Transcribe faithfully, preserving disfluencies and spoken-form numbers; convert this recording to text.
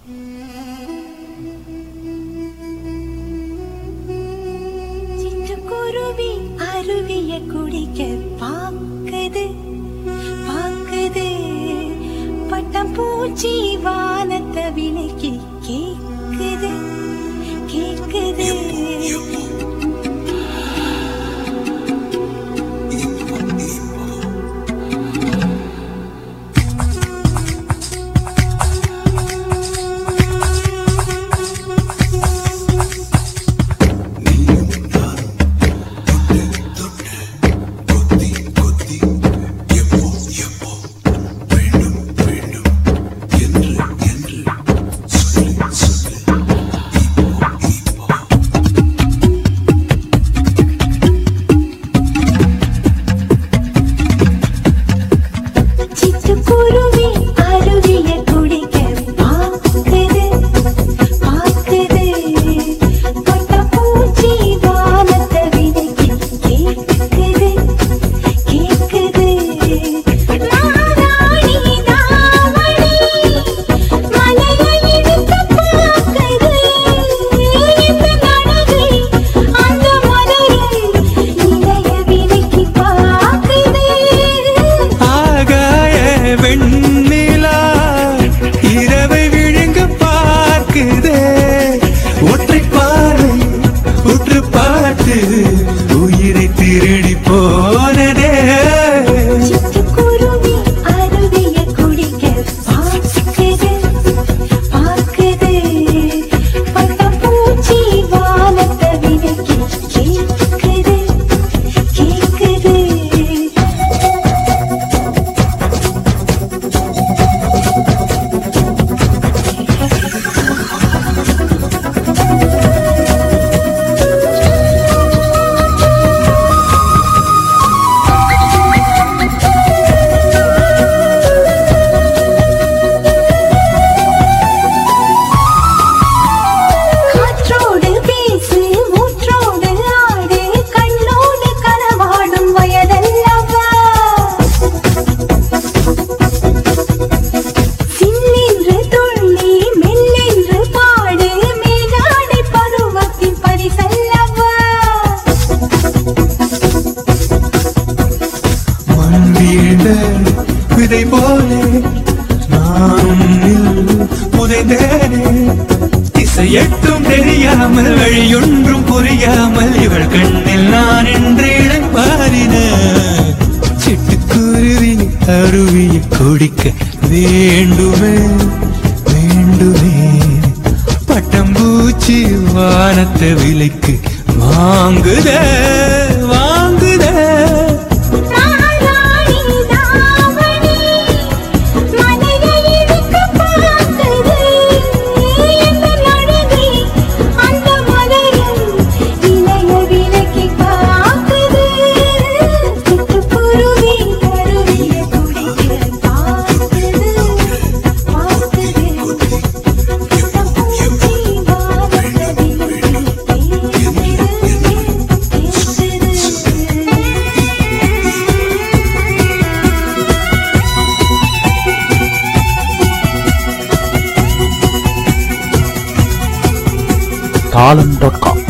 சிட்டுக்குருவி அருவிய குடிக்க பாக்குது பாக்குது, பட்டம் பூச்சி வானத்தை விலைக்கு கேக்குது கேக்குது. சிட்டுக்குருவி அருவிய குடிக்க பாக்குது பாக்குது, பட்டம் பூச்சி வானத்தை விலைக்கு கேக்குது கேக்குது. மாராணி தாவணி மலையை இழுத்து பாக்குது, இந்த நடுகை அந்த மலரை இளைய விலைக்கு பாக்குது. வெண்ணிலா இரவை விழுங்க பார்க்குதே, ஒற்றை பார்வை உற்று பார்த்து உயிரை திருடி போனதே. சிட்டுக்குருவி அருவிய குடிக்க பாக்குது பாக்குது, பட்டம் பூச்சி வானத்தை விலைக்கு கேக்குது கேக்குது. காற்றோடு பேசு மூற்றோடு ஆடு, கண்ணோடு கனவாடும் வயதல்லவா. சின்னென்று துள்ளி மெல்லென்று பாடு, மேலாடை பருவத்தின் பரிசல்லவா. மண் வீழ்ந்த விதை போலே நானும் புதைந்தேனே, திசையட்டும் தெரியாமல் வழியொன்றும் புரியாமல் இவள் கண்ணில் நான் என்று இழப்பாரின. சிட்டுக்குருவி அருவியை குடிக்க வேண்டுமே வேண்டுமே, பட்டம் பூச்சி வானத்தை விலைக்கு வாங்குதே வாங்குதே. மாராணி தாவணி மலையை இழுத்து பாக்குது, இந்த நடுகை அந்த மலரை இளைய விலைக்கு பாக்குது. சிட்டுக்குருவி அருவிய குடிக்க பாக்குது பாக்குது, பட்டம் பூச்சி வானத்தை விலைக்கு கேக்குது கேக்குது. தாளம் டாட் காம்